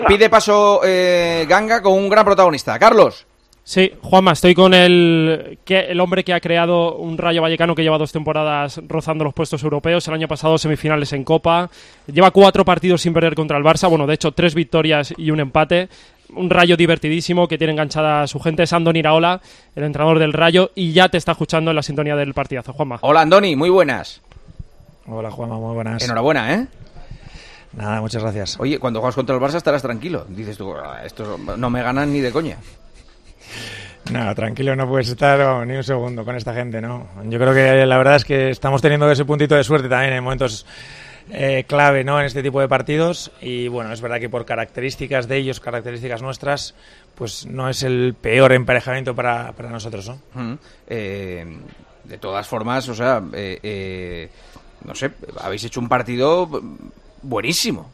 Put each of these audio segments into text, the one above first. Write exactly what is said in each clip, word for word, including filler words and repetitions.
Pide paso eh, Ganga con un gran protagonista. Carlos. Sí, Juanma, estoy con el, que, el hombre que ha creado un Rayo Vallecano que lleva dos temporadas rozando los puestos europeos. El año pasado semifinales en Copa. Lleva cuatro partidos sin perder contra el Barça. Bueno, de hecho, tres victorias y un empate. Un Rayo divertidísimo que tiene enganchada a su gente. Es Andoni Iraola, el entrenador del Rayo, y ya te está escuchando en la sintonía del partidazo. Juanma. Hola, Andoni, muy buenas. Hola, Juanma, muy buenas. Enhorabuena, ¿eh? Nada, muchas gracias. Oye, cuando juegas contra el Barça estarás tranquilo. Dices tú, estos no me ganan ni de coña. No, tranquilo no puedes estar oh, ni un segundo con esta gente, ¿no? Yo creo que la verdad es que estamos teniendo ese puntito de suerte también en momentos eh, clave, ¿no? En este tipo de partidos. Y bueno, es verdad que por características de ellos, características nuestras, pues no es el peor emparejamiento para, para nosotros, ¿no? Mm, eh, de todas formas, o sea, eh, eh, no sé, habéis hecho un partido buenísimo.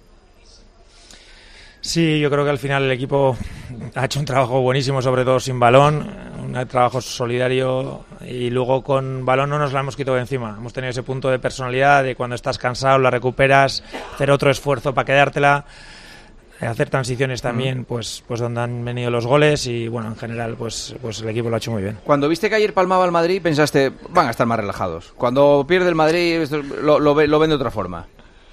Sí, yo creo que al final el equipo ha hecho un trabajo buenísimo, sobre todo sin balón, un trabajo solidario, y luego con balón no nos la hemos quitado de encima. Hemos tenido ese punto de personalidad, de cuando estás cansado la recuperas, hacer otro esfuerzo para quedártela, hacer transiciones también, mm. pues, pues donde han venido los goles, y bueno, en general pues, pues el equipo lo ha hecho muy bien. Cuando viste que ayer palmaba el Madrid, pensaste, van a estar más relajados. Cuando pierde el Madrid, esto, lo, lo, lo ven de otra forma.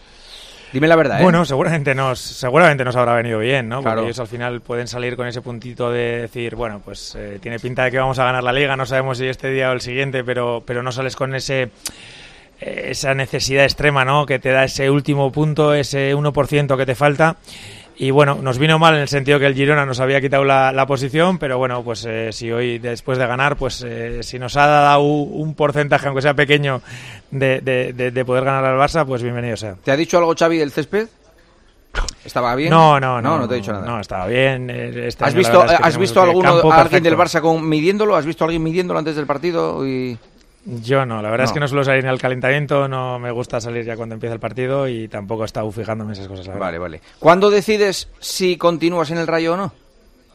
Dime la verdad, ¿eh? Bueno, seguramente nos, seguramente nos habrá venido bien, ¿no? Porque claro, ellos al final pueden salir con ese puntito de decir, bueno, pues eh, tiene pinta de que vamos a ganar la Liga, no sabemos si este día o el siguiente, pero, pero no sales con ese eh, esa necesidad extrema, ¿no? Que te da ese último punto, ese uno por ciento que te falta. Y bueno, nos vino mal en el sentido que el Girona nos había quitado la, la posición, pero bueno, pues eh, si hoy después de ganar, pues eh, si nos ha dado un porcentaje, aunque sea pequeño, de, de, de, de poder ganar al Barça, pues bienvenido sea. ¿Te ha dicho algo Xavi del césped? ¿Estaba bien? No, no, no. No, no te he dicho nada. No, estaba bien. Este ¿Has visto, es que ¿has visto alguno, a alguien del Barça con, midiéndolo? ¿Has visto a alguien midiéndolo antes del partido? Y... Yo no, la verdad no. es que no suelo salir ni al calentamiento, no me gusta salir ya cuando empieza el partido y tampoco he estado fijándome en esas cosas, la verdad. Vale, vale. ¿Cuándo decides si continúas en el Rayo o no?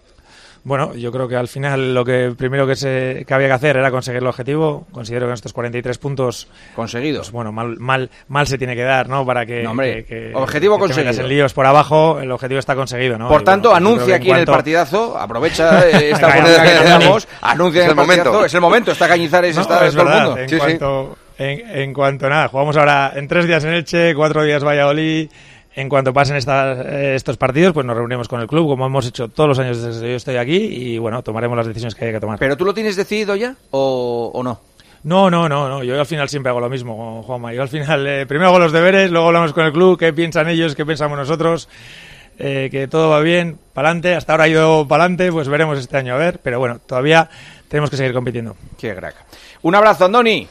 Bueno, yo creo que al final lo que primero que, se, que había que hacer era conseguir el objetivo. Considero que en estos cuarenta y tres puntos conseguidos, pues, bueno, mal, mal, mal se tiene que dar, ¿no? Para que, no, hombre, que, que objetivo que conseguido. Te metas en líos por abajo, el objetivo está conseguido, ¿no? Por y, tanto, bueno, anuncia aquí en, cuanto... en el partidazo, aprovecha esta oportunidad que tenemos, anuncia en el partidazo, momento. Es el momento, está Cañizares, no, está es todo verdad, el mundo. En, sí, cuanto, sí. En, en cuanto nada, jugamos ahora en tres días en Elche, cuatro días Valladolid. En cuanto pasen esta, estos partidos, pues nos reunimos con el club, como hemos hecho todos los años desde que yo estoy aquí, y bueno, tomaremos las decisiones que hay que tomar. ¿Pero tú lo tienes decidido ya o, o no? No, no, no, no, yo al final siempre hago lo mismo, Juanma. Yo al final eh, primero hago los deberes, luego hablamos con el club, qué piensan ellos, qué pensamos nosotros, eh, que todo va bien, para adelante. Hasta ahora ha ido para adelante, pues veremos este año a ver, pero bueno, todavía tenemos que seguir compitiendo. Qué crack. Un abrazo, Andoni.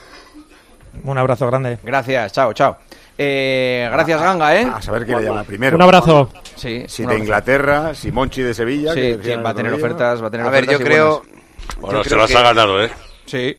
Un abrazo grande. Gracias, chao, chao. Eh, gracias, Ganga, ¿eh? A saber quién le llama primero. Un abrazo. Sí, si un de abrazo. Inglaterra, si Monchi de Sevilla. Sí, que sí va a tener ofertas, va a tener a ofertas. ver, yo creo. Bueno, yo se creo las que... ha ganado, ¿eh? Sí.